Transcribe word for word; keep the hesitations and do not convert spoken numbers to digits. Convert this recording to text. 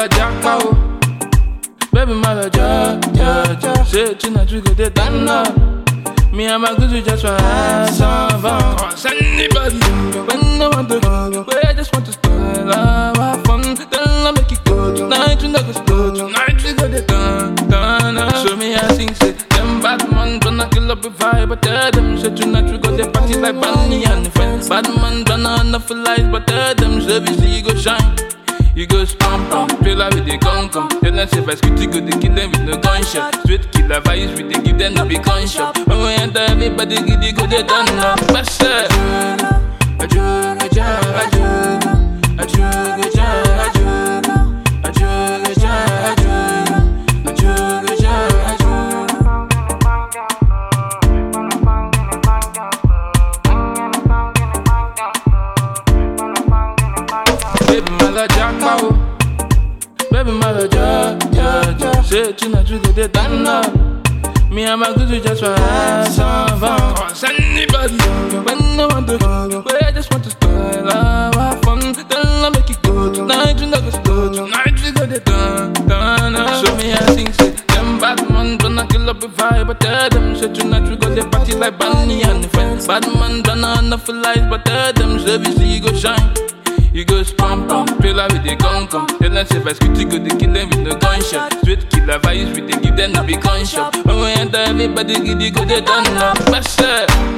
mala jackpot. Baby mala ja, ja, ja. Say tonight we go dey done up. Me and my goods we just want to have some fun. Cause anybody when I want to go, where I just want to style, have fun. Then I make it go. Tonight we not go slow. Tonight we go dey done, done up. Show me how things say. Them bad man gonna kill up a vibe, but tell them say tonight we go dey party like Bunny and the friends. Bad man gonna enough for lies, but tell them say we see go shine. You go stomp on, feel like with the gun come. Tell us if I skip to go, they kill them with no gunshot. Straight killer vibes, we they give them no be gunshot. When we enter, everybody get the go, they done up. But say, I do, I do, I do, I do, I do, I do, I do, I do, I do, baby, mala jackpot. Baby, mala ja, ja, ja. Say tonight we go dey done up. Me and my goods we just want to have some fun. Cause anybody when I want to go, where I just want to style, have fun. Then I make it go. Tonight we not go slow. Tonight we go dey done, done up. Show me how things say. Them bad man gonna kill up a vibe, but tell them say tonight we go dey party like Bunny and the friends. Bad man gonna enough for lies, but tell them say we see go shine. You go spam pam, feel like with the gun come. Tell us if I skip to go, they kill them with no gunshot. Straight killer vibes, we they give them no be gunshot. When we enter, everybody get the go, they done up. But say,